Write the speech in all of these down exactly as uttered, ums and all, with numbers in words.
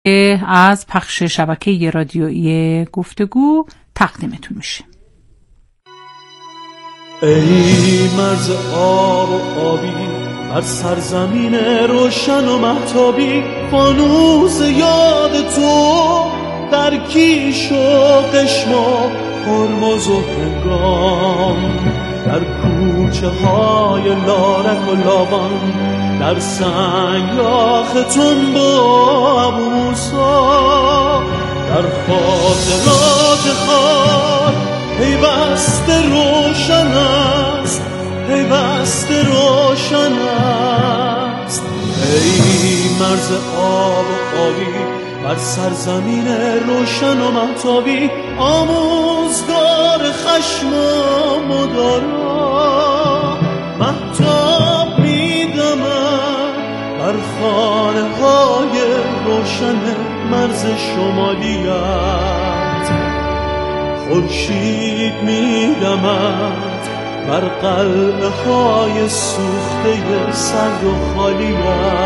از پخش شبکه رادیویی گفتگو تقدیمتون میشه. ای مرز آب و آبی بر سرزمین روشن و مهتابی، فانوس یاد تو در کیش و قشما، هرمز و هنگام در کوچه های لارک و لابان، در سنگلاخ تنبا ابو موسا، در خاطرات خار پیوسته روشن است، پیوسته روشن است. ای مرز آب و آبی بر سرزمین روشن و مهتابی، آموزگار خشم و مدارا، مهتاب میدمد بر خانه های روشن مرز شمالیت، خورشید میدمد بر قلعه های سوخته سرد و خالیت.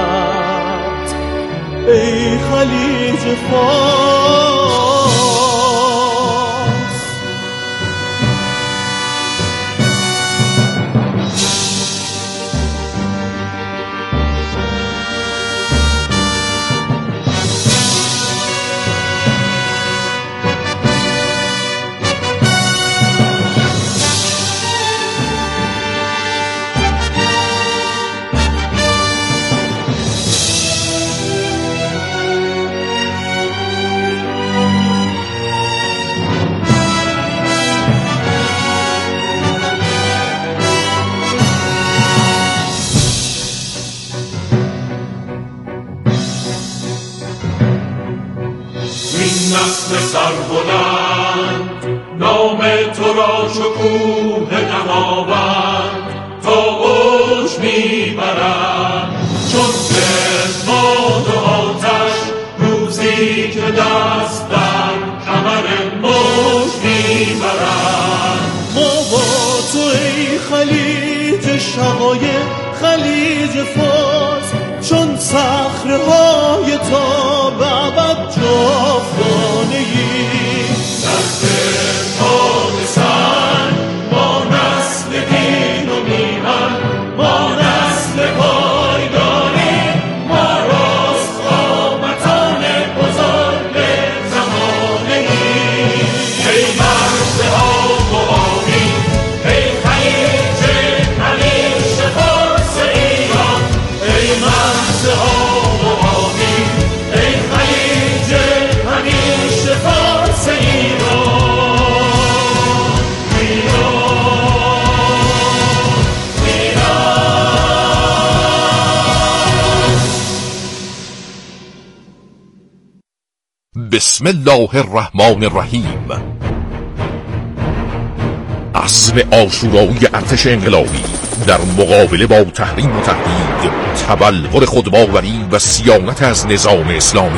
ای خلیج فارس، نسل سربلند نام تو را شکوه دماوند تا اوج میبرند، چون گردباد و آتش روزی که دست در کمر موج میبرند. ما با تو ای خلیج شقایق، خلیج فارس، چون صخره‌های تا به ابد جاودانه‌ای. در گردباد سنگ ما نسل دین و میهن، ما نسل پایداری، ما راست قامتان بزرگ زمانه‌ای. ای مرز آب و آبی، ای خلیج خلیج فارس ایران، ای مرز آب و آبی، ای خلیج خلیج فارس ایران، بسم الله الرحمن الرحیم. عزم آشورایی ارتش انقلابی در مقابله با تحریم و تهدید، تبلور خودباوری و صیانت از نظام اسلامی،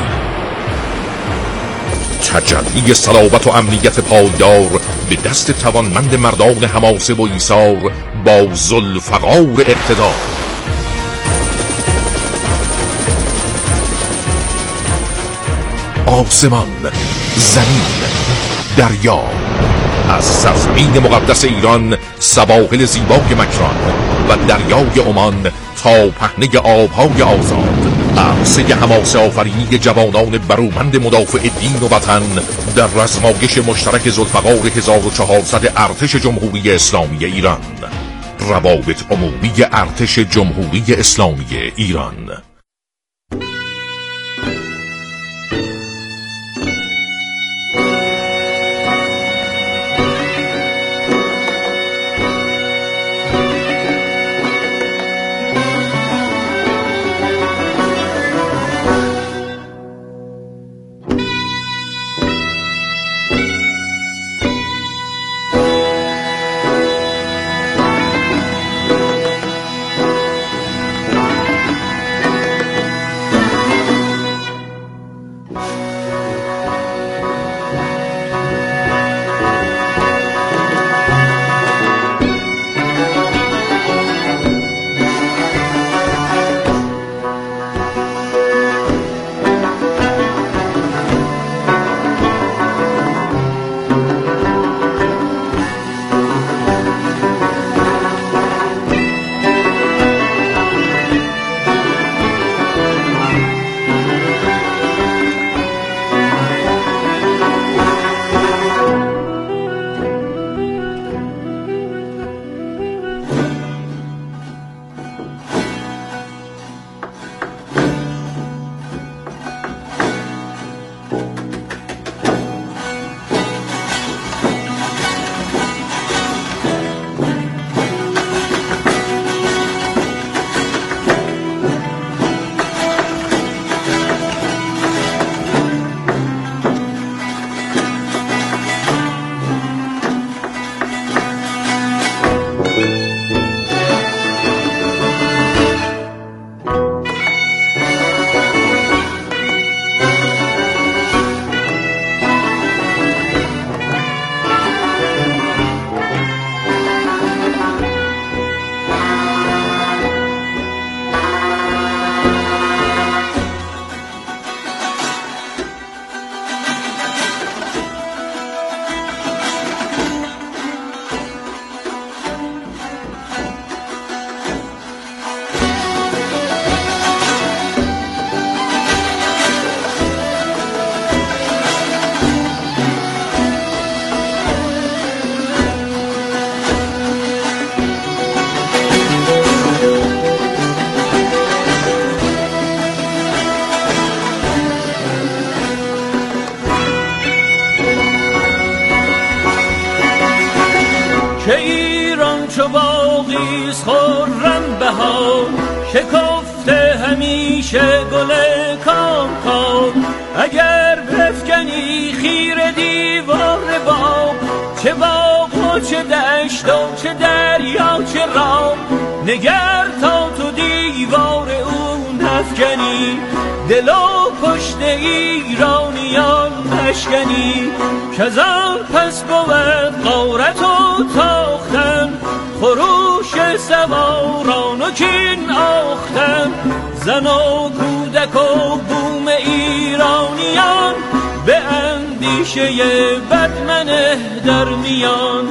تجلی صلابت و امنیت پایدار به دست توانمند مردان حماسه و ایثار با ذوالفقار اقتدار. آسمان، زمین، دریا، از سرزمین مقدس ایران، سواحل زیبای مکران و دریای عمان تا پهنه آبهای آزاد، عرصه حماسه آفرینی جوانان برومند مدافع دین و وطن در رزمایش مشترک ذوالفقار هزار و چهارصد ارتش جمهوری اسلامی ایران. روابط عمومی ارتش جمهوری اسلامی ایران. که ایران چو باغیست خرم بهار، شکفته همیشه گل کام کام. اگر بفکنی خیر دیوار باغ، چه باغ و چه دشت و چه دریا چه راه، نگر تا تو دیوار اون نفکنی، دل و پشت ایرانیان نشکنی. کزان پس بود غارت و تاختن، خروش سواران و کین آختن. زن و کودک و بوم ایرانیان، به اندیشه بدمنه در میان.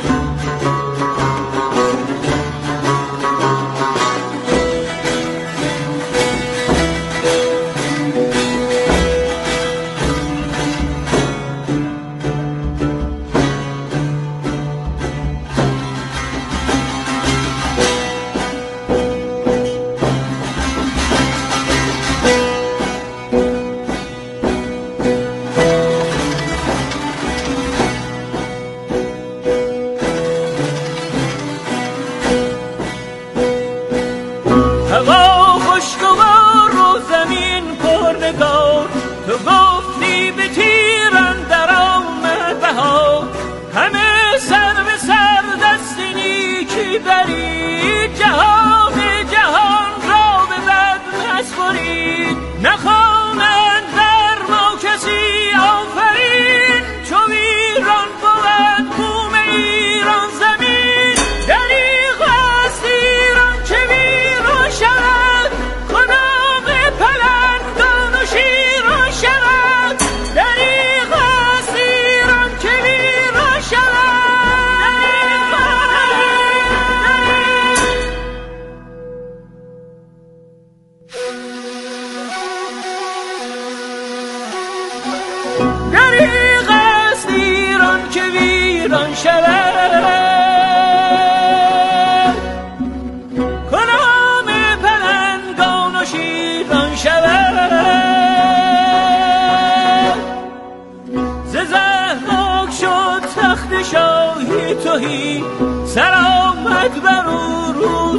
سلامت بر او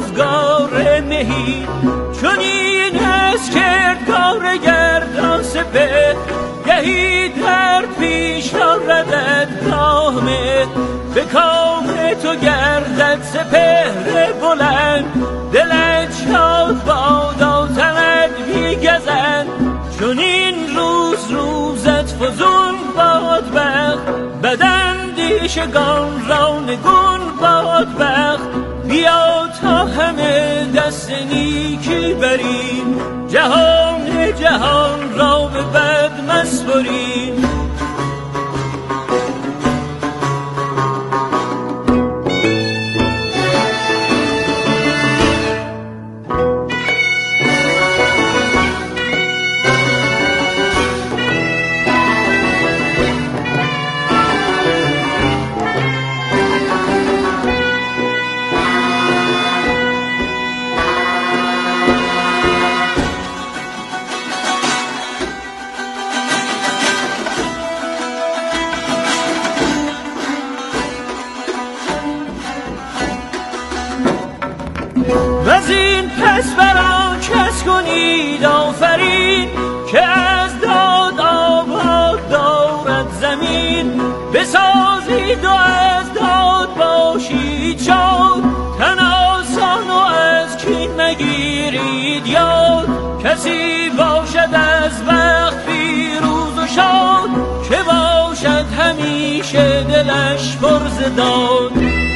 روزگار مهی، چون این از کردگار گردان سپه، گهی در پیش آردد کامه. به کام تو گردد سپهر بلند، دلت شاد بادا تنت بیگزند. چون این روز روزت فزون باد بخت، بداندیشگان را نگون باد بخت. بیا تا همه دست نیکی بریم، جهان جهان را به بد مسپریم. وزین پس برا کس کنید آفرین، که از داد آباد دارد زمین. بسازید و از داد باشید شاد، تن آسان و از کین مگیرید یاد. کسی باشد از وقت پیروز و شاد، که باشد همیشه دلش پر ز داد.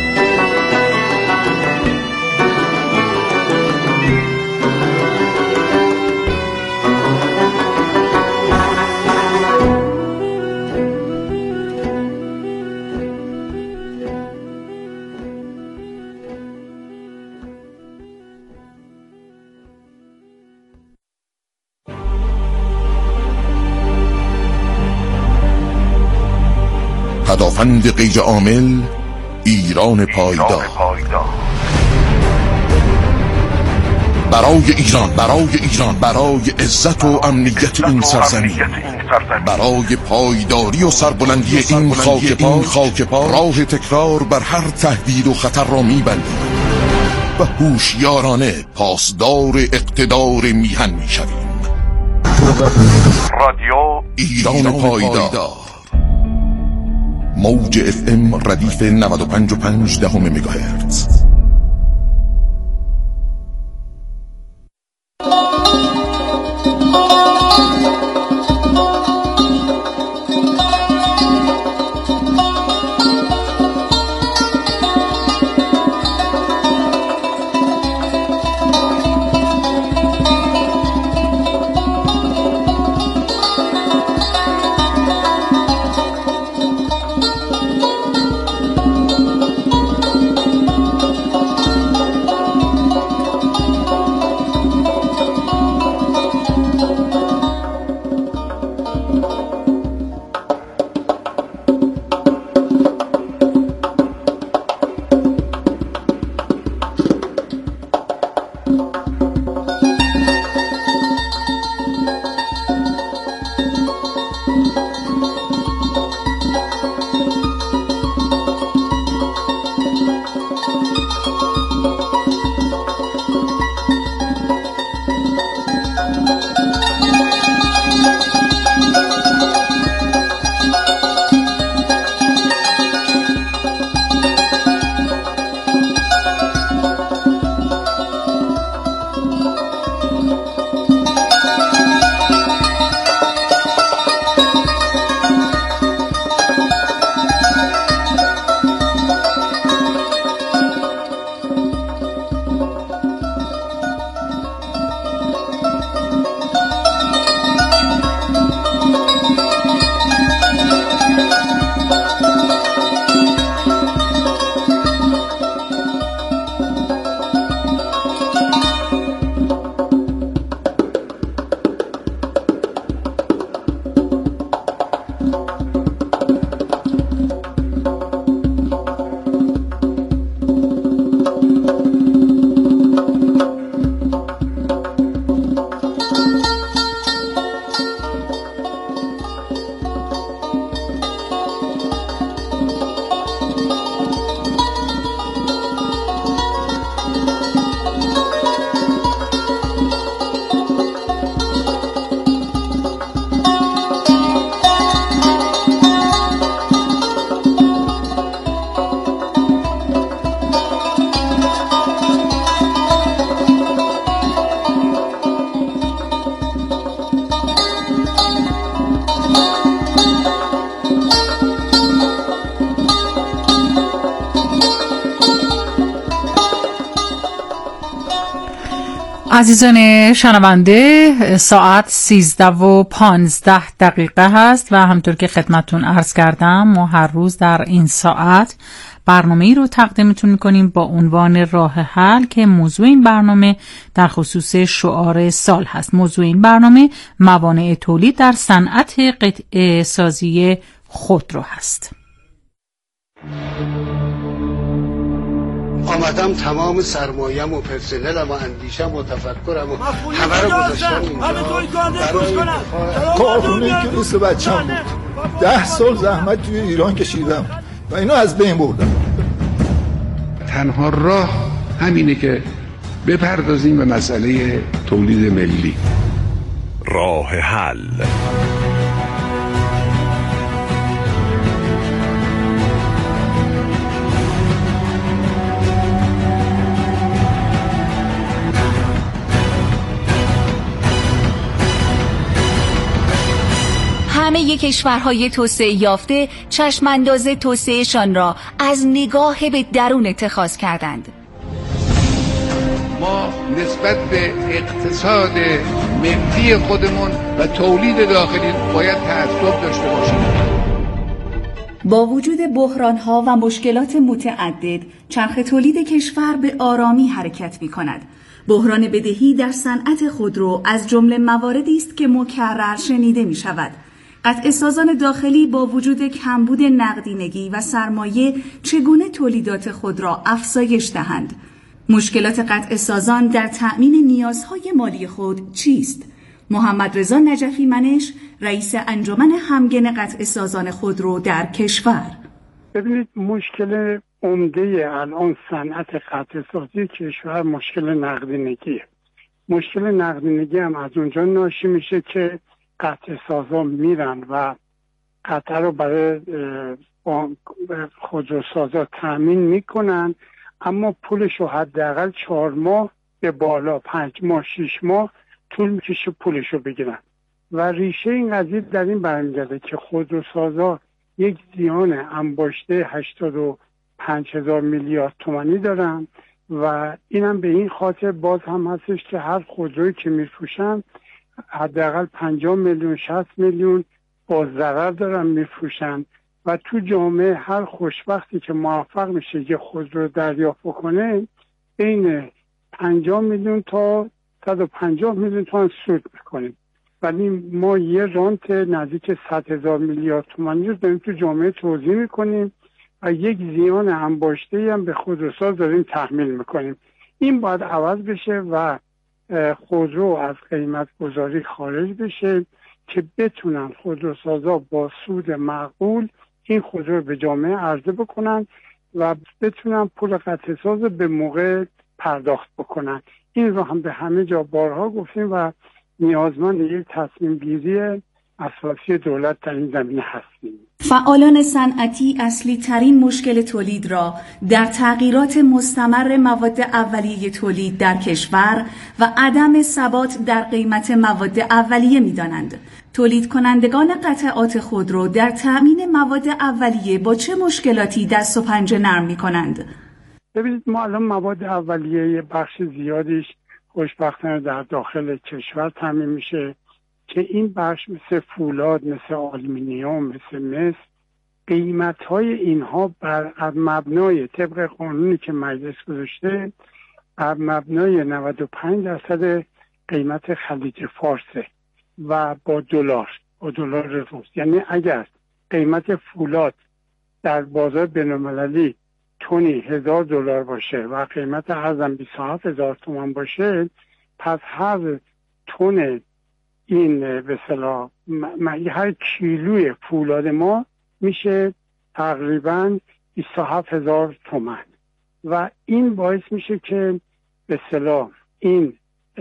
پدافند غیر عامل، ایران پایدار. برای ایران، برای ایران، برای عزت و امنیت این سرزمین، برای پایداری و سربلندی این خاک پا، خاک پا راه تکرار بر هر تهدید و خطر را می‌بندیم و هوشیارانه پاسدار اقتدار میهن می‌شویم. رادیو ایران پایدار، موج اف ام ردیف نود و پنج و پنج دهم مگاهرتز. عزیزان شنونده، ساعت سیزده و پانزده دقیقه هست و همطور که خدمتون عرض کردم ما هر روز در این ساعت برنامه‌ای رو تقدیمتون میکنیم با عنوان راه حل که موضوع این برنامه در خصوص شعار سال هست. موضوع این برنامه موانع تولید در صنعت قطعه سازی خودرو هست. آمدم تمام سرمایه‌ام و پرسنلم و اندیشم و تفکرم و همه رو گذاشتم اینجا. کارخونه که مثل بچه‌م بود. ده سال زحمت توی ایران کشیدم و اینو از بین بردم. تنها راه همینه که بپردازیم به مسئله تولید ملی. راه حل. همه کشورهای توسعه یافته چشمانداز توسعهشان را از نگاه به درون اتخاذ کردند. ما نسبت به اقتصاد ملی خودمون و تولید داخلی باید تعصب داشته باشیم. با وجود بحران‌ها و مشکلات متعدد، چرخ تولید کشور به آرامی حرکت می‌کند. بحران بدهی در صنعت خودرو از جمله مواردی است که مکرر شنیده می‌شود. قطعه سازان داخلی با وجود کمبود نقدینگی و سرمایه چگونه تولیدات خود را افزایش دهند؟ مشکلات قطع سازان در تأمین نیازهای مالی خود چیست؟ محمد رضا نجفی منش، رئیس انجمن همگن قطع سازان خودرو در کشور. ببینید، مشکل عمده الان صنعت قطع سازی کشور مشکل نقدینگیه. مشکل نقدینگی هم از اونجا ناشی میشه که قطع سازان میرن و قطع رو برای خودروسازا تأمین میکنن، اما پولش رو حداقل چهار ماه به بالا، پنج ماه، شش ماه طول میکشه پولش رو بگیرن و ریشه این قضیه در این برمیگرده که خودروسازا یک زیان انباشته هشتاد و پنج هزار میلیارد تومانی دارن و اینم به این خاطر باز هم هستش که هر خودرویی که میفروشن حداقل پنجاه میلیون شصت میلیون با ضرر دارن میفروشن و تو جامعه هر خوشبختی که موفق میشه یه خودرو دریافت بکنه بین پنجاه میلیون تا صد و پنجاه میلیون تومان سود میکنیم، ولی ما یه رانت نزدیک صد هزار میلیارد تومانی رو داریم تو جامعه توزیع میکنیم و یک زیان انباشته‌ای هم به خودروساز داریم تحمیل میکنیم. این باید عوض بشه و خودرو از قیمت گذاری خارج بشه که بتونن خودروسازا با سود معقول این خودرو رو به جامعه عرضه بکنن و بتونن پول قطع ساز به موقع پرداخت بکنن. این رو هم به همه جا بارها گفتیم و نیازمند یک تصمیم گیری اساسی دولت در این زمینه هستیم. فعالان صنعتی اصلی ترین مشکل تولید را در تغییرات مستمر مواد اولیه تولید در کشور و عدم ثبات در قیمت مواد اولیه می‌دانند. تولید کنندگان قطعات خودرو در تأمین مواد اولیه با چه مشکلاتی دست و پنجه نرم می‌کنند؟ ببینید، ما الان مواد اولیه بخش زیادیش خوشبختانه در داخل کشور تامین میشه که این بخش مثل فولاد، مثل آلومینیوم، مثل مس، قیمت‌های اینها بر مبنای طبق قانونی که مجلس گذاشته بر مبنای نود و پنج درصد قیمت خلیج فارسه و با دلار با دلار روز. یعنی اگر قیمت فولاد در بازار بین‌المللی تونی هزار دلار باشه و قیمت ارزم بیست و هفت هزار تومان باشه، پس هر تون این به اصطلاح هر کیلوی فولاد ما میشه تقریبا بیست و هفت هزار تومان و این باعث میشه که به اصطلاح این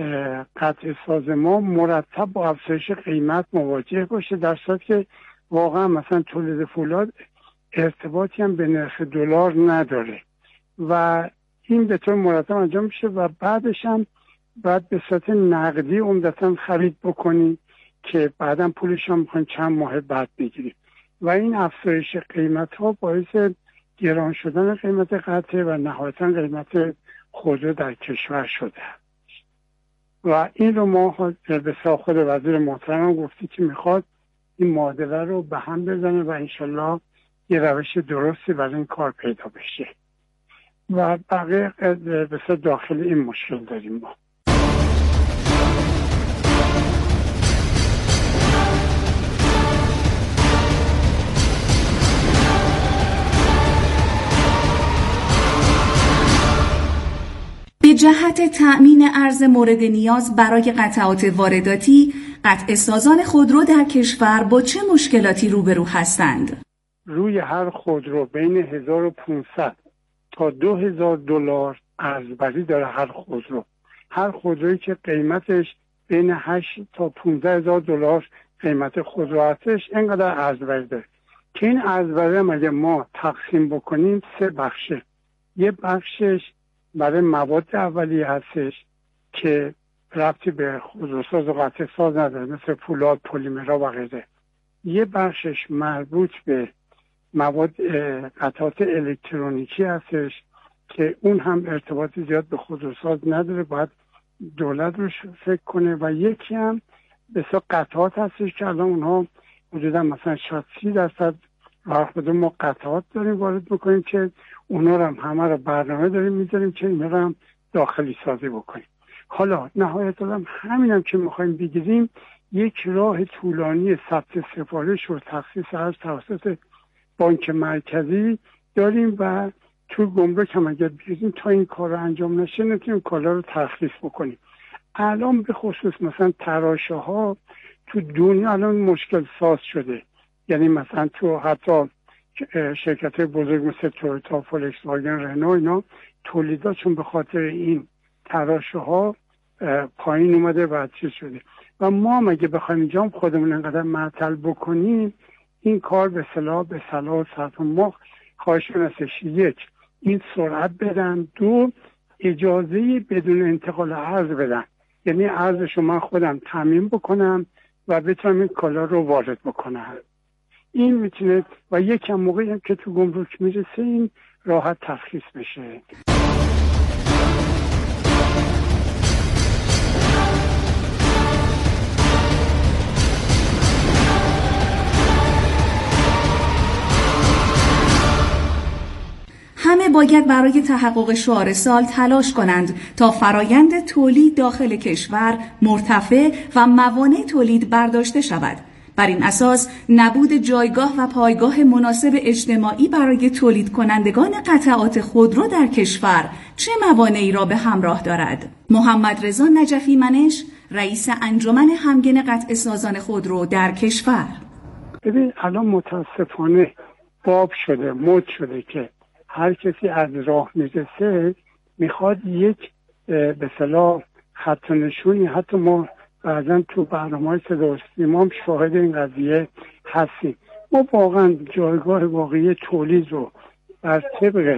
قطع ساز ما مرتب با افزایش قیمت مواجه باشه، در صورتی که واقعا مثلا تولید فولاد ارتباطی هم به نرخ دلار نداره و این به طور مرتب انجام میشه و بعدش هم باید به صورت نقدی عمدتاً خرید بکنی که بعداً پولش هم میخوایم چند ماه بعد بگیریم و این افزایش قیمت ها باعث گران شدن قیمت قطعه و نهایتاً قیمت خودرو در کشور شده و این رو ما به خود وزیر محترم گفتی که میخواد این معادله رو به هم بزنه و انشالله یه روش درستی برای این کار پیدا بشه و بقیه به داخل این مشکل داریم ما. به جهت تأمین ارز مورد نیاز برای قطعات وارداتی، قطع سازان خودرو در کشور با چه مشکلاتی روبرو هستند؟ روی هر خودرو بین هزار و پانصد تا دو هزار دلار ارزبری داره هر خودرو. هر خودرویی که قیمتش بین هشت تا پانزده هزار دلار قیمت خودرو هستش اینقدر ارزبری داره که این ارزبری هم اگه ما تقسیم بکنیم سه بخشه. یه بخشش برای مواد اولیه هستش که ربطی به خودروساز و قطع ساز نداره، مثل فولاد، پلیمرها و غیره. یه بخشش مربوط به مواد قطعات الکترونیکی هستش که اون هم ارتباط زیاد به خودروساز نداره، باید دولت روش فکر کنه. و یکی هم بسیار قطعات هستش که الان اونها حدودا مثلا شاید سی درصد وقت بده ما قطعات داریم وارد میکنیم که اونا رو هم همه رو برنامه داریم میذاریم که اینا رو هم داخلی سازی بکنیم. حالا نهایت هم همین هم که میخوایم بگیریم یک راه طولانی ثبت سفارش و تخصیص از توسط بانک مرکزی داریم و تو گمرک هم اگر بیاریم تا این کار رو انجام نشه نمیتونیم کالا رو ترخیص بکنیم. الان به خصوص مثلا تراشه ها تو دنیا الان مشکل ساز شده، یعنی مثلا تو حتی شرکت بزرگ مثل تویوتا، فولکس واگن، رنو اینا تولیداتشون به خاطر این تراشه ها پایین اومده و چیز شده و ما هم اگه بخوایم اینجا خودمون انقدر معطل بکنیم این کار به صلاح به صلاح و ساعت ما خواهشون هستش. یک، این سرعت بدن. دو، اجازه بدون انتقال ارز بدن، یعنی ارزشو من خودم تامین بکنم و بتونم این کالا رو وارد بکنم. این میتونه و یکم موقعی هم که تو گمرک میرسه این راحت ترخیص بشه. همه باید برای تحقق شعار سال تلاش کنند تا فرایند تولید داخل کشور مرتفع و موانع تولید برداشته شود. بر این اساس نبود جایگاه و پایگاه مناسب اجتماعی برای تولید کنندگان قطعات خودرو در کشور چه موانعی را به همراه دارد؟ محمد رضا نجفی منش، رئیس انجمن همگن قطع سازان خودرو در کشور. ببین الان متاسفانه باب شده، مد شده که هر کسی از راه میرسه میخواد یک به اصطلاح خط نشونی، حتی ما بعضا تو برنامه‌های صدا و سیما هم شاهد این قضیه هستیم. ما واقعا جایگاه واقعی تولید رو بر طبق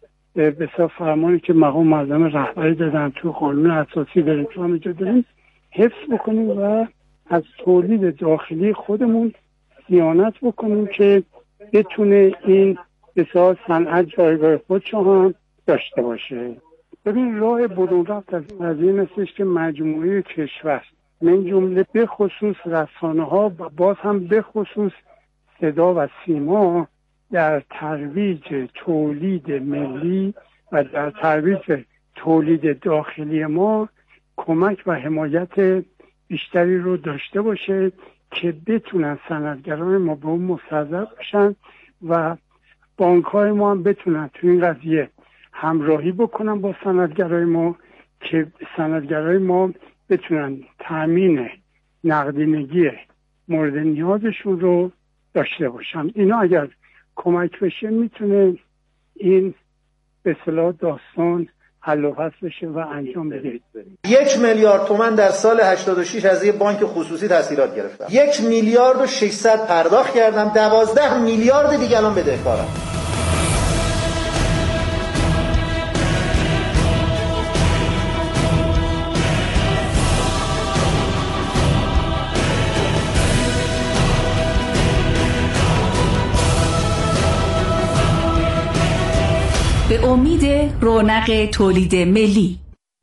به اصطلاح فرمانی که مقام معظم رهبری دادن تو قانون اساسی داریم تو همه جا داریم حفظ بکنیم و از تولید داخلی خودمون صیانت بکنیم که بتونه این بسیار صنعت جایگاه خودشو هم داشته باشه. ببین راه برون رفت از این قضیه هستش که مجموعه کشور من جمله به خصوص رسانه ها و باز هم به خصوص صدا و سیما در ترویج تولید ملی و در ترویج تولید داخلی ما کمک و حمایت بیشتری رو داشته باشه که بتونن صنعتگران ما به اون مستحضر باشن و بانک های ما هم بتونن تو این قضیه همراهی بکنن با صنعتگرای ما که صنعتگرای ما بتونن تامین نقدینگی مورد نیازشون رو داشته باشن. اینا اگر کمک بشه میتونه این به اصطلاح داستان حل و فصل بشه و انجام بده. یک میلیارد تومان در سال هشتاد و شش از یه بانک خصوصی تسهیلات گرفتم. یک میلیارد و ششصد پرداخت کردم. دوازده میلیارد دیگه الان بدهکارم. به امید رونق تولید ملی.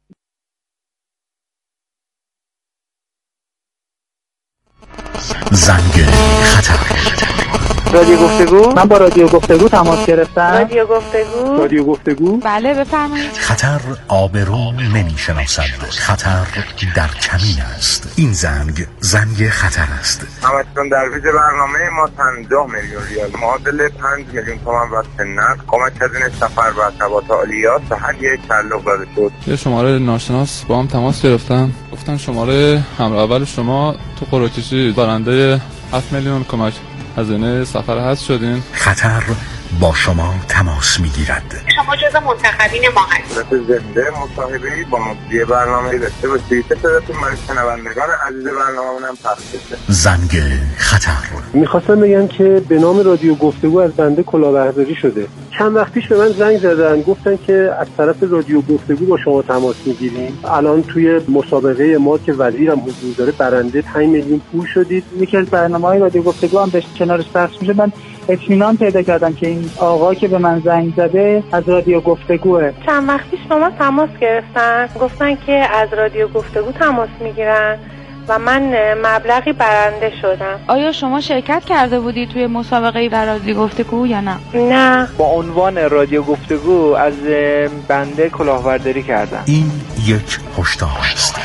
زنگ خطر. رادیو گفتگو؟ من با رادیو گفتگو تماس گرفتم. رادیو گفتگو؟ رادیو گفتگو؟ بله بفرمایید. خطر آبرو نمی شناسد. خطر در کمین است. این زنگ زنگ خطر است. همچنان در ویژه برنامه ما پنجاه میلیون ریال معادل پنج میلیون تومان واسه نقد کمک هزینه سفر و ارتباطات عالیات به هر یک تعلق داده شد. یه شماره ناشناس با هم تماس گرفتم. گفتن شماره همراه اول شما تو قرعه کشی برنده هفت میلیون کمک هزینه سفر هست شدین. خطر با شما تماس میگیرد. شما جزو منتخبین ما هستید. زنده مصاحبه‌ای با مجری برنامه داشته باشید که صداتون برای شنوندگان عزیز برنامه‌مون هم پخش بشه. زنگ خطر. میخواستم بگم که به نام رادیو گفتگو از بنده کلاهبرداری شده. چند وقت پیش به من زنگ زدن گفتن که از طرف رادیو گفتگو با شما تماس میگیریم. الان توی مسابقه ما که وزیرم حضور داره برنده پنج میلیون پول شدید. یکی از برنامه‌های رادیو گفتگو هم داشت کنارش پخش میشه. من اطمینان پیدا کردم که این آقا که به من زنگ زده از رادیو گفتگوه. چند وقت پیش با ما تماس گرفتن، گفتن که از رادیو گفتگو تماس میگیرن و من مبلغی برنده شدم. آیا شما شرکت کرده بودی توی مسابقه در رادیو گفتگو یا نه؟ نه. با عنوان رادیو گفتگو از بنده کلاهبرداری کردم. این یک هشدار است.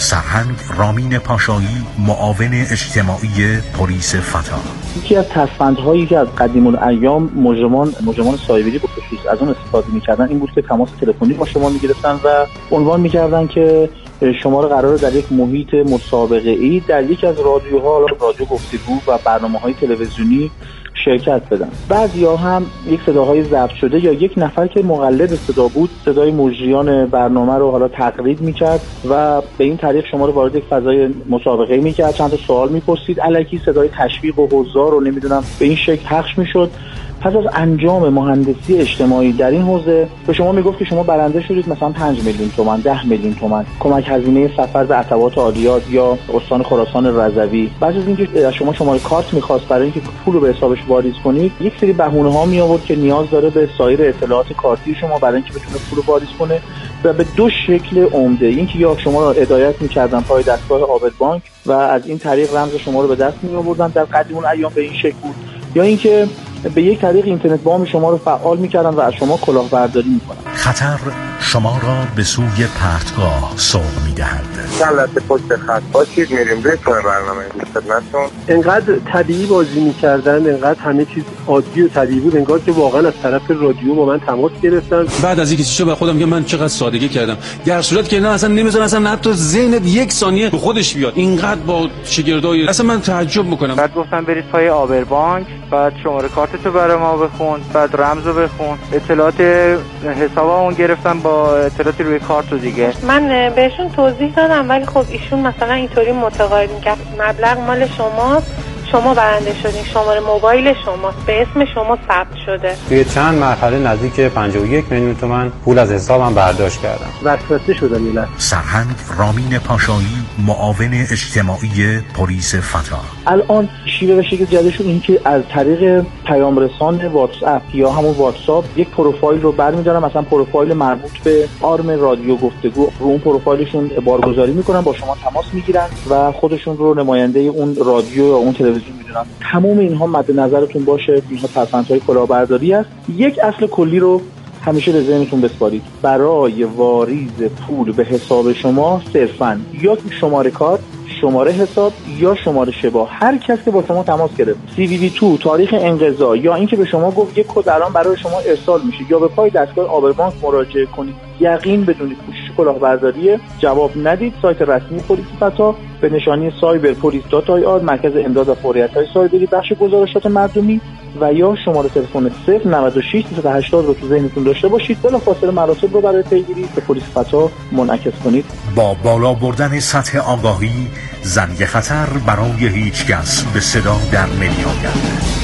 سرهنگ رامین پاشایی، معاون اجتماعی پلیس فتا. یکی از تصفندهایی که از قدیم الایام مجرمان مجرمان سایبری به خصوص از اون استفاده می‌کردن این بود که تماس تلفنی با شما می‌گرفتن و عنوان می‌کردن که شما رو قراره در یک محیط مسابقه‌ای در یک از رادیوها، رادیو گفتگو و برنامه‌های تلویزیونی شرکت بدن. بعضیا هم یک صداهای ضبط شده یا یک نفر که مقلد صدا بود صدای مجریان برنامه رو حالا تقلید میکرد و به این طریق شما رو وارد یک فضای مسابقه میکرد، چند تا سوال میپرسید، الکی صدای تشویق و حضار رو نمیدونم به این شکل پخش میشد. پس از انجام مهندسی اجتماعی در این حوزه به شما میگفت که شما برنده شدید مثلا پنج میلیون تومان، ده میلیون تومان، کمک هزینه سفر به عتبات عالیات یا استان خراسان رضوی. بعد از اینکه از شما شماره کارت می‌خواست برای اینکه پول رو به حسابش واریز کنید، یک سری بهونه‌ها می آورد که نیاز داره به سایر اطلاعات کارتی شما برای اینکه بتونه پول رو واریز کنه و به دو شکل عمده. اینکه یا شما رو هدایت می‌کردن پای دستگاه عابد بانک و از این طریق رمز شما رو به دست می‌آوردن، در قدیم الایام به این شکل بود، یا اینکه به یک طریق اینترنت بام شما رو فعال می‌کردن و از شما کلاهبرداری می‌کنن. خطر شما را به سوی پرتگاه سوق می‌دهد. چند لحظه پشت خط باشید، میریم روی برنامه خدمتتون. انقدر طبیعی بازی می‌کردن، انقدر همه چیز عادی و طبیعی بود، انگار که واقعا از طرف رادیو با من تماس گرفتن. بعد از اینکه چیزا به خودم میگم من چقدر سادگی کردم، در صورتی که نه اصلا نمی‌ذارن اصلا حتی ذهنت یک ثانیه به خودش بیاد. اینقدر با شگردای اصلا من تعجب می‌کنم. بعد گفتم برید پای آبر بانک، بعد شماره کارتتو برای ما بخون، بعد رمزو بخون، اطلاعات حسابمون گرفتن با اطلاعاتی روی کارت و دیگه. من بهشون توضیح دادم ولی خب ایشون مثلا اینطوری متقاعد می‌کرد مبلغ مال شماست، شما برنده شدین، شماره موبایل شماست، به اسم شما ثبت شده. توی چند مرحله نزدیک پنجاه و یک میلیون تومان پول از حسابم برداشت کردم. وسوسه شدم میلاد. سرهنگ رامین پاشایی، معاون اجتماعی پلیس فتا. الان شیوه و شکل جدیدشون این که از طریق پیام رسان واتس اپ یا همون واتساپ یک پروفایل رو برمی‌دارن، مثلا پروفایل مربوط به آرم رادیو گفتگو، رو اون پروفایلشون بارگذاری میکنن، با شما تماس میگیرن و خودشون رو نماینده اون رادیو یا اون تلویزیون میدونن. تمام اینها مد نظرتون باشه، اینها تفاوت‌های کلاهبرداری است. یک اصل کلی رو همیشه به ذهنتون بسپارید. برای واریز پول به حساب شما صرفاً یا شماره کارت، شماره حساب یا شماره شبا، هر کس که با شما تماس گرفت، سی وی وی دو، تاریخ انقضا یا اینکه به شما گفت یک کد الان برای شما ارسال میشه یا به پای دستگاه آبر بانک مراجعه کنید، یقین بدونید کوشش کلاهبرداریه، جواب ندید. سایت رسمی پلیس فتا به نشانی سایبر پلیس دات آی آر، مرکز امداد و فوریت‌های سایبری، بخش گزارشات مردمی و یا شماره تلفن صفر نود و شش سیصد و هشتاد رو تو ذهنتون داشته باشید. بلافاصله مراسم رو برای پیگیری به پلیس فتا منعکس کنید. با بالا بردن سطح آگاهی، زنگ خطر برای هیچ کس به صدا در نمی‌آید.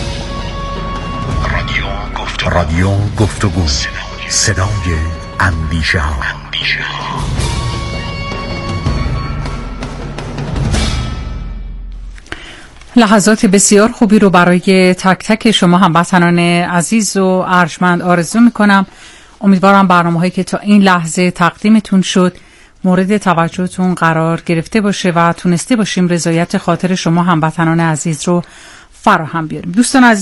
رادیو گفتگو، رادیو گفتگو، صدای اندیشه ها. لحظات بسیار خوبی رو برای تک تک شما هموطنان عزیز و ارجمند آرزو میکنم. امیدوارم برنامه‌هایی که تا این لحظه تقدیمتون شد مورد توجهتون قرار گرفته باشه و تونسته باشیم رضایت خاطر شما هموطنان عزیز رو فراهم بیاریم. دوستان عزیز